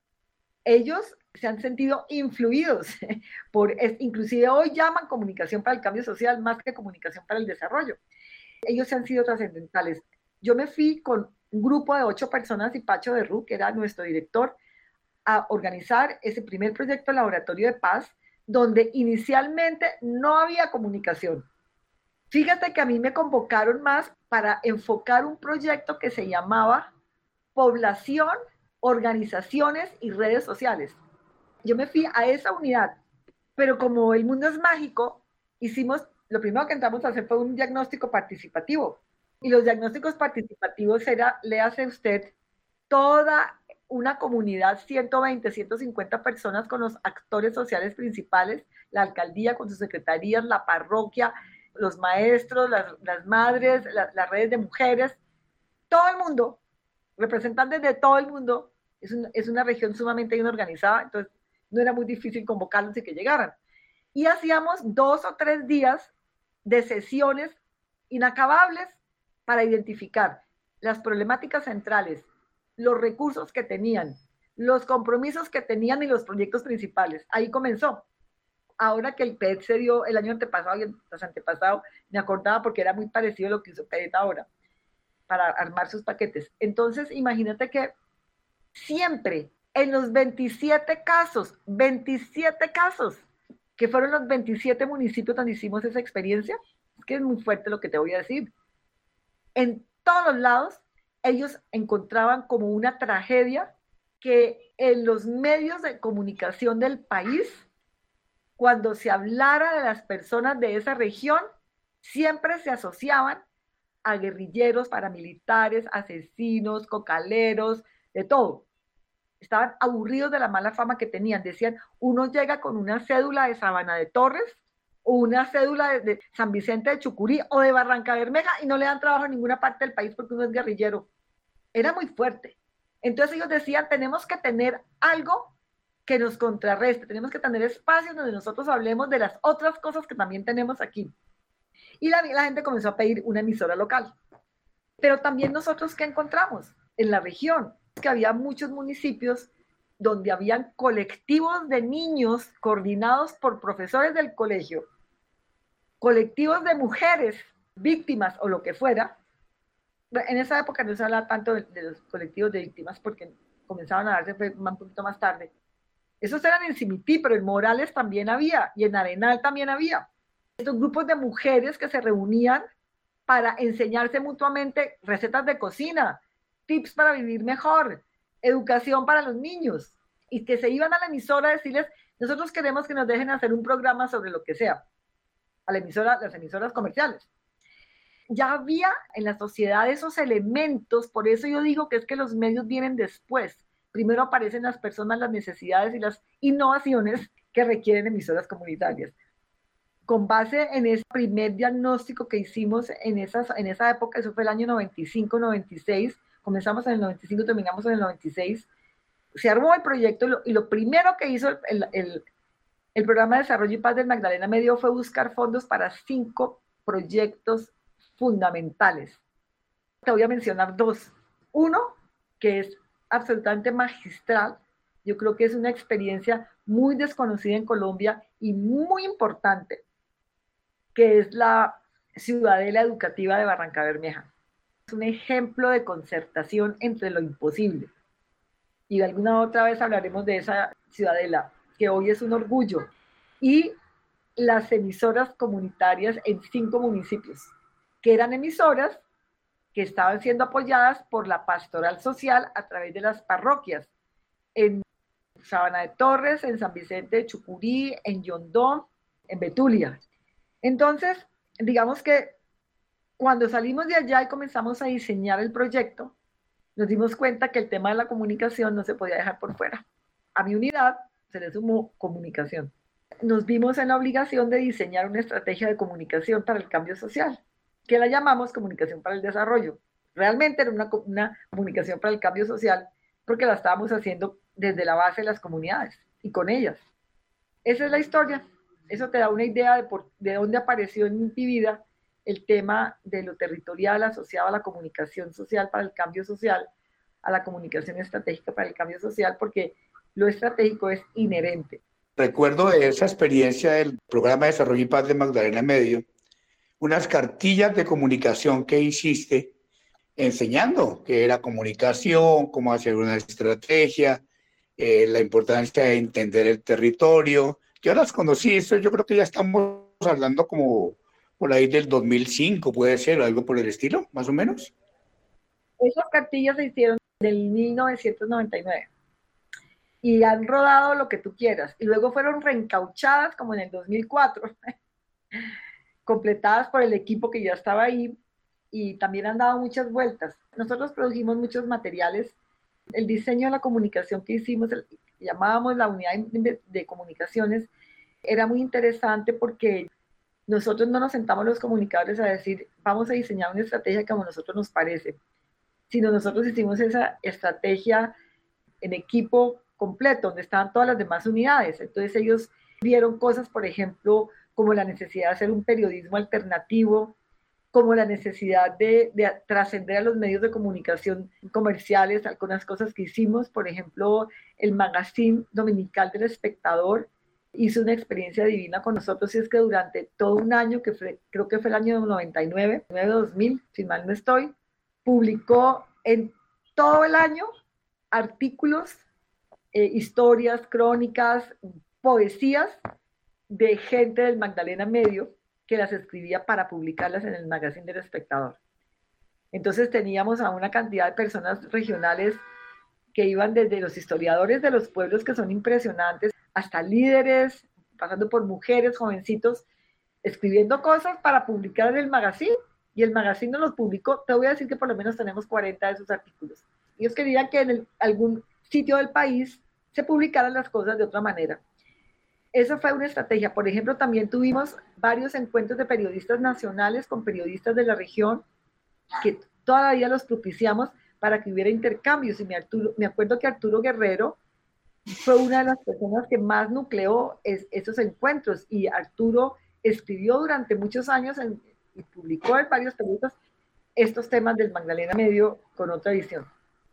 ellos se han sentido influidos por, inclusive hoy llaman comunicación para el cambio social más que comunicación para el desarrollo. Ellos se han sido trascendentales. Yo me fui con un grupo de ocho personas y Pacho de Ru, que era nuestro director, a organizar ese primer proyecto de laboratorio de paz, donde inicialmente no había comunicación. Fíjate que a mí me convocaron más para enfocar un proyecto que se llamaba Población, Organizaciones y Redes Sociales. Yo me fui a esa unidad, pero como el mundo es mágico, hicimos, lo primero que entramos a hacer fue un diagnóstico participativo. Y los diagnósticos participativos era, le hace usted toda una comunidad, ciento veinte, ciento cincuenta personas con los actores sociales principales, la alcaldía con sus secretarías, la parroquia, los maestros, las, las madres, la, las redes de mujeres, todo el mundo, representantes de todo el mundo. Es, un, es una región sumamente bien organizada, entonces no era muy difícil convocarlos y que llegaran. Y hacíamos dos o tres días de sesiones inacabables para identificar las problemáticas centrales, los recursos que tenían, los compromisos que tenían y los proyectos principales. Ahí comenzó. Ahora que el P E T se dio el año antepasado y el antepasado, me acordaba porque era muy parecido a lo que hizo P E T ahora, para armar sus paquetes. Entonces, imagínate que siempre en los veintisiete casos, veintisiete casos, que fueron los veintisiete municipios donde hicimos esa experiencia, es que es muy fuerte lo que te voy a decir, en todos los lados, ellos encontraban como una tragedia que en los medios de comunicación del país, cuando se hablara de las personas de esa región, siempre se asociaban a guerrilleros, paramilitares, asesinos, cocaleros, de todo. Estaban aburridos de la mala fama que tenían. Decían, uno llega con una cédula de Sabana de Torres, o una cédula de, de San Vicente de Chucurí o de Barranca Bermeja y no le dan trabajo en ninguna parte del país porque uno es guerrillero. Era muy fuerte. Entonces ellos decían, tenemos que tener algo que nos contrarreste, tenemos que tener espacios donde nosotros hablemos de las otras cosas que también tenemos aquí. Y la, la gente comenzó a pedir una emisora local. Pero también nosotros, ¿qué encontramos? En la región, que había muchos municipios donde habían colectivos de niños coordinados por profesores del colegio, colectivos de mujeres víctimas o lo que fuera. En esa época no se hablaba tanto de, de los colectivos de víctimas porque comenzaban a darse un poquito más tarde. Esos eran en Simití, pero en Morales también había y en Arenal también había. Estos grupos de mujeres que se reunían para enseñarse mutuamente recetas de cocina, tips para vivir mejor, educación para los niños, y que se iban a la emisora a decirles, nosotros queremos que nos dejen hacer un programa sobre lo que sea, a la emisora, las emisoras comerciales. Ya había en la sociedad esos elementos, por eso yo digo que es que los medios vienen después. Primero aparecen las personas, las necesidades y las innovaciones que requieren emisoras comunitarias. Con base en ese primer diagnóstico que hicimos en, esas, en esa época, eso fue el año noventa y cinco, noventa y seis, comenzamos en el noventa y cinco, terminamos en el noventa y seis, se armó el proyecto y lo, y lo primero que hizo el, el, el Programa de Desarrollo y Paz del Magdalena Medio fue buscar fondos para cinco proyectos fundamentales. Te voy a mencionar dos. Uno, que es absolutamente magistral, yo creo que es una experiencia muy desconocida en Colombia y muy importante, que es la Ciudadela Educativa de Barranca Bermeja. Es un ejemplo de concertación entre lo imposible. Y de alguna otra vez hablaremos de esa ciudadela, que hoy es un orgullo. Y las emisoras comunitarias en cinco municipios, que eran emisoras que estaban siendo apoyadas por la pastoral social a través de las parroquias, en Sabana de Torres, en San Vicente de Chucurí, en Yondó, en Betulia. Entonces, digamos que cuando salimos de allá y comenzamos a diseñar el proyecto, nos dimos cuenta que el tema de la comunicación no se podía dejar por fuera. A mi unidad se le sumó comunicación. Nos vimos en la obligación de diseñar una estrategia de comunicación para el cambio social, que la llamamos comunicación para el desarrollo. Realmente era una, una comunicación para el cambio social porque la estábamos haciendo desde la base de las comunidades y con ellas. Esa es la historia. Eso te da una idea de, por, de dónde apareció en mi vida el tema de lo territorial asociado a la comunicación social para el cambio social, a la comunicación estratégica para el cambio social, porque lo estratégico es inherente. Recuerdo de esa experiencia del Programa de Desarrollo y Paz de Magdalena Medio, unas cartillas de comunicación que hiciste enseñando qué era comunicación, cómo hacer una estrategia, eh, la importancia de entender el territorio. Yo las conocí, esto yo creo que ya estamos hablando como por ahí del dos mil cinco, puede ser, o algo por el estilo, más o menos. Esas cartillas se hicieron del mil novecientos noventa y nueve y han rodado lo que tú quieras, y luego fueron reencauchadas como en el dos mil cuatro, completadas por el equipo que ya estaba ahí, y también han dado muchas vueltas. Nosotros produjimos muchos materiales. El diseño de la comunicación que hicimos, el, llamábamos la unidad de, de comunicaciones, era muy interesante porque nosotros no nos sentamos los comunicadores a decir, vamos a diseñar una estrategia como a nosotros nos parece, sino nosotros hicimos esa estrategia en equipo completo, donde estaban todas las demás unidades. Entonces ellos vieron cosas, por ejemplo, como la necesidad de hacer un periodismo alternativo, como la necesidad de, de trascender a los medios de comunicación comerciales, algunas cosas que hicimos, por ejemplo, el magazine dominical del Espectador hizo una experiencia divina con nosotros, y es que durante todo un año, que fue, creo que fue el año noventa y nueve, dos mil, si mal no estoy, publicó en todo el año artículos, eh, historias, crónicas, poesías de gente del Magdalena Medio, que las escribía para publicarlas en el magazine del Espectador. Entonces teníamos a una cantidad de personas regionales que iban desde los historiadores de los pueblos, que son impresionantes, hasta líderes, pasando por mujeres, jovencitos, escribiendo cosas para publicar en el magazine, y el magazine nos los publicó. Te voy a decir que por lo menos tenemos cuarenta de esos artículos. Ellos querían que en el, algún sitio del país se publicaran las cosas de otra manera. Esa fue una estrategia. Por ejemplo, también tuvimos varios encuentros de periodistas nacionales con periodistas de la región, que todavía los propiciamos para que hubiera intercambios. Y me, Arturo, me acuerdo que Arturo Guerrero fue una de las personas que más nucleó es, esos encuentros. Y Arturo escribió durante muchos años en, y publicó en varios periódicos estos temas del Magdalena Medio con otra visión.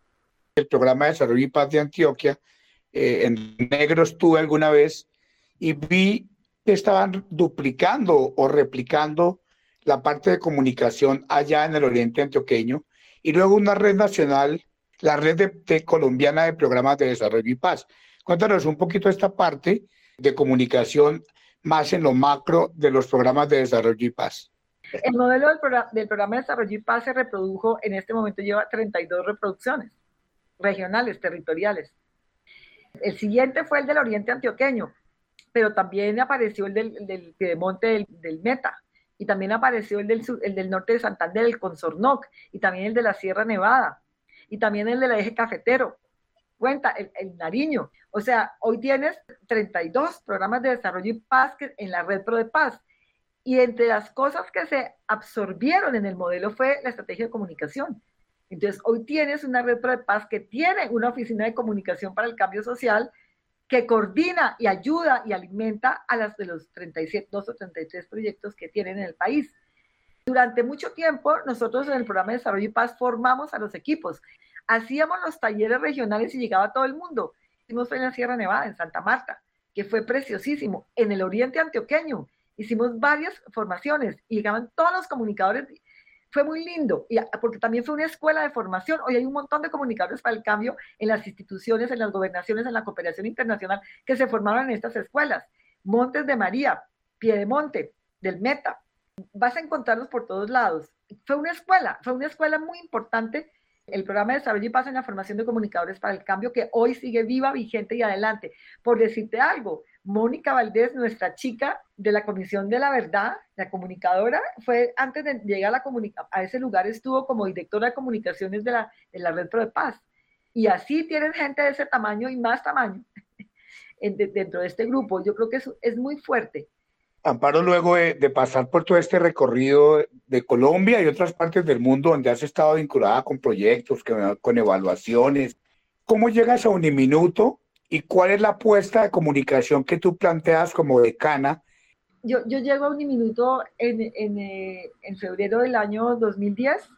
El Programa de Desarrollo y Paz de Antioquia, eh, en negro estuve alguna vez, y vi que estaban duplicando o replicando la parte de comunicación allá en el oriente antioqueño, y luego una red nacional, la red de, de colombiana de programas de desarrollo y paz. Cuéntanos un poquito esta parte de comunicación más en lo macro de los programas de desarrollo y paz. El modelo del programa, del programa de desarrollo y paz se reprodujo, en este momento lleva treinta y dos reproducciones regionales, territoriales. El siguiente fue el del oriente antioqueño, pero también apareció el del, del Piedemonte del, del Meta, y también apareció el del, sur, el del norte de Santander, el Consornoc, y también el de la Sierra Nevada, y también el del eje cafetero, cuenta, el, el Nariño. O sea, hoy tienes treinta y dos programas de desarrollo y paz que, en la red Pro de Paz, y entre las cosas que se absorbieron en el modelo fue la estrategia de comunicación. Entonces, hoy tienes una red Pro de Paz que tiene una oficina de comunicación para el cambio social, que coordina y ayuda y alimenta a las de los treinta y siete, dos o treinta y tres proyectos que tienen en el país. Durante mucho tiempo, nosotros en el Programa de Desarrollo y Paz formamos a los equipos. Hacíamos los talleres regionales y llegaba todo el mundo. Hicimos en la Sierra Nevada, en Santa Marta, que fue preciosísimo. En el oriente antioqueño hicimos varias formaciones y llegaban todos los comunicadores. Fue muy lindo, y porque también fue una escuela de formación. Hoy hay un montón de comunicadores para el cambio en las instituciones, en las gobernaciones, en la cooperación internacional, que se formaron en estas escuelas. Montes de María, Piedemonte, del Meta. Vas a encontrarlos por todos lados. Fue una escuela, fue una escuela muy importante, el programa de desarrollo y paz en la formación de comunicadores para el cambio, que hoy sigue viva, vigente y adelante. Por decirte algo, Mónica Valdés, nuestra chica de la Comisión de la Verdad, la comunicadora, fue antes de llegar a, la comunica- a ese lugar, estuvo como directora de comunicaciones de la, de la Red Pro de Paz. Y así tienen gente de ese tamaño y más tamaño en, de, dentro de este grupo. Yo creo que es, es muy fuerte. Amparo, luego de, de pasar por todo este recorrido de Colombia y otras partes del mundo donde has estado vinculada con proyectos, con, con evaluaciones, ¿cómo llegas a Uniminuto y cuál es la apuesta de comunicación que tú planteas como decana? Yo, yo llego a Uniminuto en, en, eh, en febrero del año dos mil diez.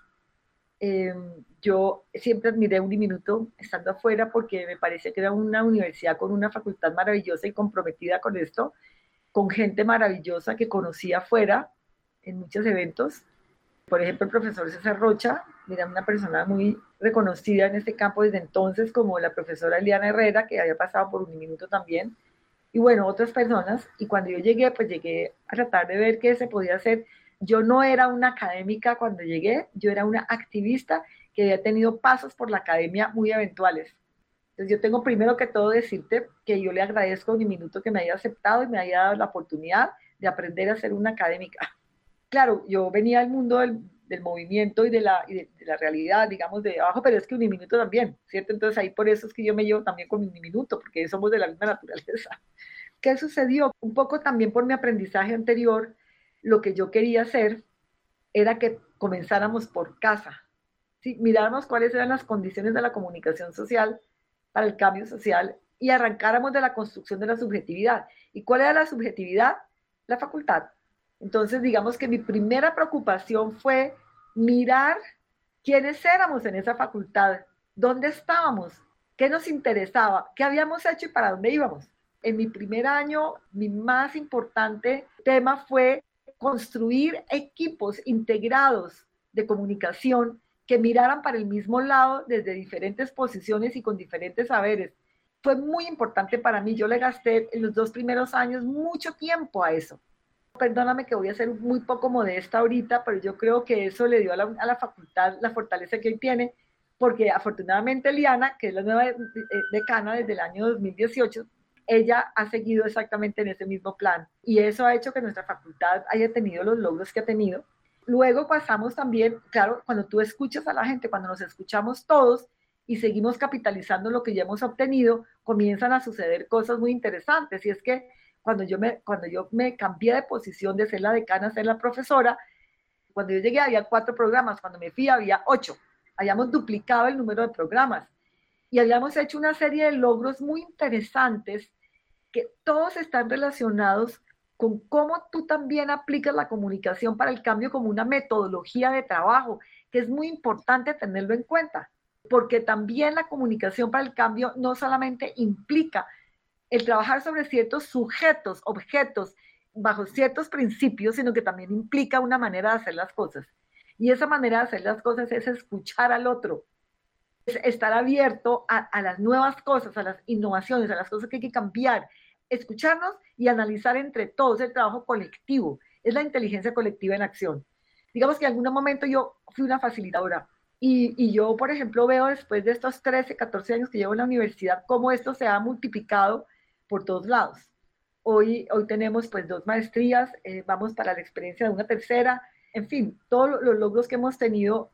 Eh, yo siempre admiré Uniminuto estando afuera porque me parecía que era una universidad con una facultad maravillosa y comprometida con esto, con gente maravillosa que conocía afuera en muchos eventos. Por ejemplo, el profesor César Rocha, era una persona muy reconocida en este campo desde entonces, como la profesora Eliana Herrera, que había pasado por Uniminuto también, y bueno, otras personas. Y cuando yo llegué, pues llegué a tratar de ver qué se podía hacer. Yo no era una académica cuando llegué, yo era una activista que había tenido pasos por la academia muy eventuales. Entonces yo tengo primero que todo decirte que yo le agradezco a Uniminuto que me haya aceptado y me haya dado la oportunidad de aprender a ser una académica. Claro, yo venía al mundo del, del movimiento y, de la, y de, de la realidad, digamos, de abajo, pero es que Uniminuto también, ¿cierto? Entonces ahí por eso es que yo me llevo también con Uniminuto, porque somos de la misma naturaleza. ¿Qué sucedió? Un poco también por mi aprendizaje anterior, lo que yo quería hacer era que comenzáramos por casa, ¿sí? Miráramos cuáles eran las condiciones de la comunicación social para el cambio social y arrancáramos de la construcción de la subjetividad. ¿Y cuál era la subjetividad? La facultad. Entonces, digamos que mi primera preocupación fue mirar quiénes éramos en esa facultad, dónde estábamos, qué nos interesaba, qué habíamos hecho y para dónde íbamos. En mi primer año, mi más importante tema fue construir equipos integrados de comunicación que miraran para el mismo lado desde diferentes posiciones y con diferentes saberes. Fue muy importante para mí. Yo le gasté en los dos primeros años mucho tiempo a eso. Perdóname que voy a ser muy poco modesta ahorita, pero yo creo que eso le dio a la, a la facultad la fortaleza que hoy tiene, porque afortunadamente Liana, que es la nueva decana desde el año dos mil dieciocho, ella ha seguido exactamente en ese mismo plan y eso ha hecho que nuestra facultad haya tenido los logros que ha tenido. Luego pasamos también, claro, cuando tú escuchas a la gente, cuando nos escuchamos todos y seguimos capitalizando lo que ya hemos obtenido, comienzan a suceder cosas muy interesantes. Y es que cuando yo me, cuando yo me cambié de posición de ser la decana a ser la profesora, cuando yo llegué había cuatro programas, cuando me fui había ocho. Habíamos duplicado el número de programas y habíamos hecho una serie de logros muy interesantes que todos están relacionados con cómo tú también aplicas la comunicación para el cambio como una metodología de trabajo, que es muy importante tenerlo en cuenta, porque también la comunicación para el cambio no solamente implica el trabajar sobre ciertos sujetos, objetos, bajo ciertos principios, sino que también implica una manera de hacer las cosas. Y esa manera de hacer las cosas es escuchar al otro, es estar abierto a, a las nuevas cosas, a las innovaciones, a las cosas que hay que cambiar, escucharnos y analizar entre todos el trabajo colectivo. Es la inteligencia colectiva en acción. Digamos que en algún momento yo fui una facilitadora y, y yo, por ejemplo, veo después de estos trece, catorce años que llevo en la universidad, cómo esto se ha multiplicado por todos lados. Hoy, hoy tenemos pues dos maestrías, eh, vamos para la experiencia de una tercera, en fin, todos los logros que hemos tenido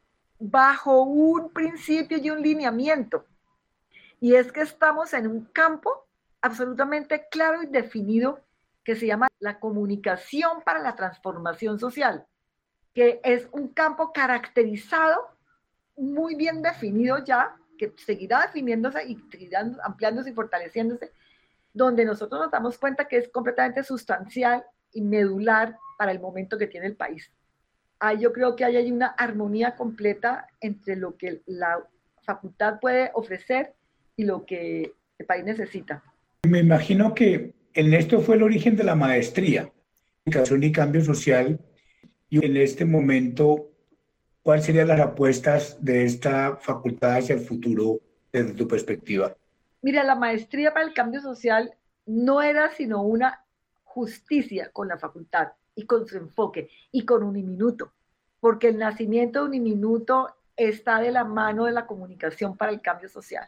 bajo un principio y un lineamiento. Y es que estamos en un campo absolutamente claro y definido que se llama la comunicación para la transformación social, que es un campo caracterizado, muy bien definido ya, que seguirá definiéndose y seguirá ampliándose y fortaleciéndose, donde nosotros nos damos cuenta que es completamente sustancial y medular para el momento que tiene el país. Ahí yo creo que hay una armonía completa entre lo que la facultad puede ofrecer y lo que el país necesita. Me imagino que en esto fue el origen de la maestría, comunicación y cambio social, y en este momento, ¿cuáles serían las apuestas de esta facultad hacia el futuro desde tu perspectiva? Mira, la maestría para el cambio social no era sino una justicia con la facultad y con su enfoque y con Uniminuto, porque el nacimiento de Uniminuto está de la mano de la comunicación para el cambio social.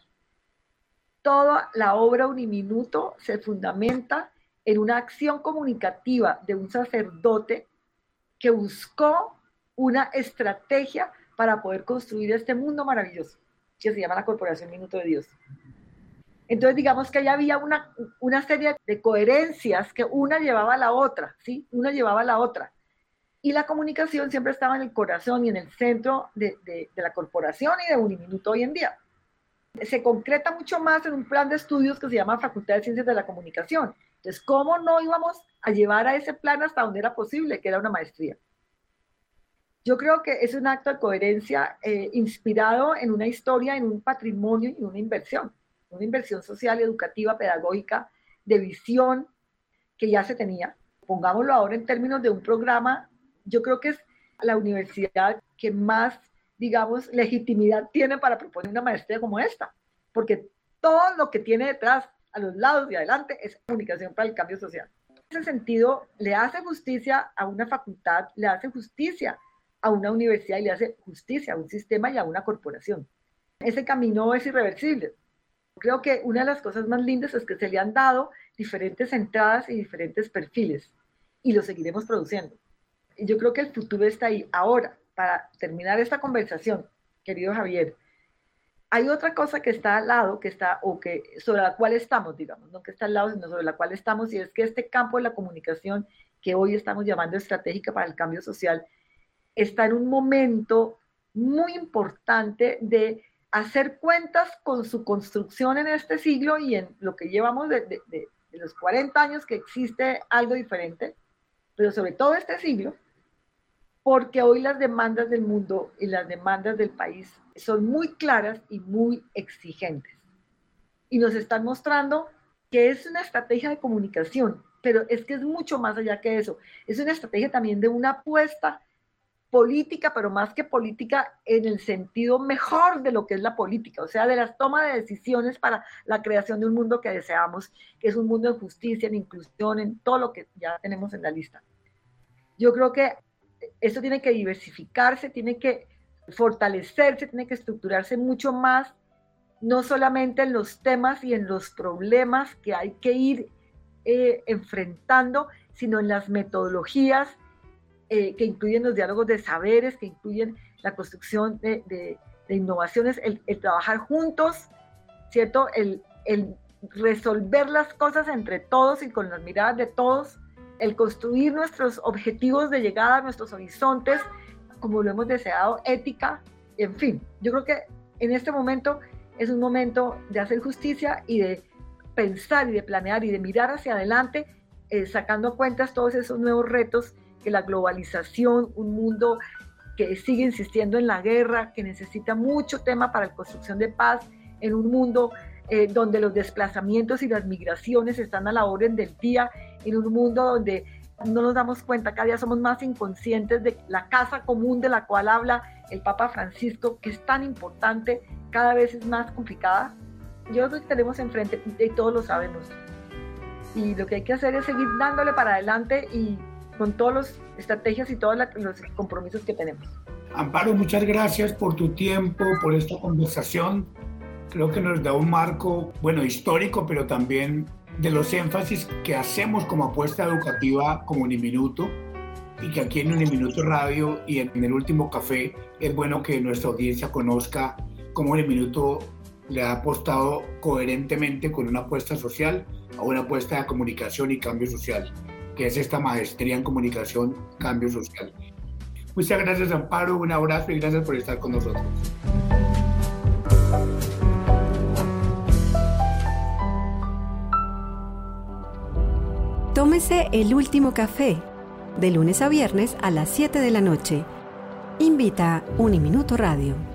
Toda la obra Uniminuto se fundamenta en una acción comunicativa de un sacerdote que buscó una estrategia para poder construir este mundo maravilloso, que se llama la Corporación Minuto de Dios. Entonces, digamos que ahí había una, una serie de coherencias que una llevaba a la otra, ¿sí? Una llevaba a la otra. Y la comunicación siempre estaba en el corazón y en el centro de, de, de la corporación y de Uniminuto hoy en día. Se concreta mucho más en un plan de estudios que se llama Facultad de Ciencias de la Comunicación. Entonces, ¿cómo no íbamos a llevar a ese plan hasta donde era posible, que era una maestría? Yo creo que es un acto de coherencia eh, inspirado en una historia, en un patrimonio y una inversión. Una inversión social, educativa, pedagógica, de visión que ya se tenía. Pongámoslo ahora en términos de un programa, yo creo que es la universidad que más, digamos, legitimidad tiene para proponer una maestría como esta, porque todo lo que tiene detrás, a los lados y adelante, es comunicación para el cambio social. En ese sentido, le hace justicia a una facultad, le hace justicia a una universidad y le hace justicia a un sistema y a una corporación. Ese camino es irreversible. Creo que una de las cosas más lindas es que se le han dado diferentes entradas y diferentes perfiles y lo seguiremos produciendo. Y yo creo que el futuro está ahí. Ahora, para terminar esta conversación, querido Javier, hay otra cosa que está al lado, que está, o que, sobre la cual estamos, digamos, no que está al lado, sino sobre la cual estamos, y es que este campo de la comunicación, que hoy estamos llamando estratégica para el cambio social, está en un momento muy importante de hacer cuentas con su construcción en este siglo y en lo que llevamos de, de, de, de los cuarenta años que existe algo diferente, pero sobre todo este siglo, porque hoy las demandas del mundo y las demandas del país son muy claras y muy exigentes. Y nos están mostrando que es una estrategia de comunicación, pero es que es mucho más allá que eso. Es una estrategia también de una apuesta política, pero más que política en el sentido mejor de lo que es la política, o sea, de las tomas de decisiones para la creación de un mundo que deseamos, que es un mundo de justicia, en inclusión, en todo lo que ya tenemos en la lista. Yo creo que esto tiene que diversificarse, tiene que fortalecerse, tiene que estructurarse mucho más, no solamente en los temas y en los problemas que hay que ir eh, enfrentando, sino en las metodologías eh, que incluyen los diálogos de saberes, que incluyen la construcción de, de, de innovaciones, el, el trabajar juntos, ¿cierto? El, el resolver las cosas entre todos y con las miradas de todos, el construir nuestros objetivos de llegada, nuestros horizontes, como lo hemos deseado, ética, en fin. Yo creo que en este momento es un momento de hacer justicia y de pensar y de planear y de mirar hacia adelante, eh, sacando a cuentas todos esos nuevos retos que la globalización, un mundo que sigue insistiendo en la guerra, que necesita mucho tema para la construcción de paz, en un mundo eh, donde los desplazamientos y las migraciones están a la orden del día, en un mundo donde no nos damos cuenta, cada día somos más inconscientes de la casa común de la cual habla el Papa Francisco, que es tan importante, cada vez es más complicada. Yo creo que tenemos enfrente, y todos lo sabemos, y lo que hay que hacer es seguir dándole para adelante y con todas las estrategias y todos los compromisos que tenemos. Amparo, muchas gracias por tu tiempo, por esta conversación. Creo que nos da un marco, bueno, histórico, pero también de los énfasis que hacemos como apuesta educativa como Uniminuto, y que aquí en Uniminuto Radio y en el último café es bueno que nuestra audiencia conozca cómo Uniminuto le ha apostado coherentemente con una apuesta social a una apuesta de comunicación y cambio social, que es esta maestría en comunicación, cambio social. Muchas gracias, Amparo, un abrazo y gracias por estar con nosotros. Tómese el último café, de lunes a viernes a las siete de la noche. Invita Uniminuto Radio.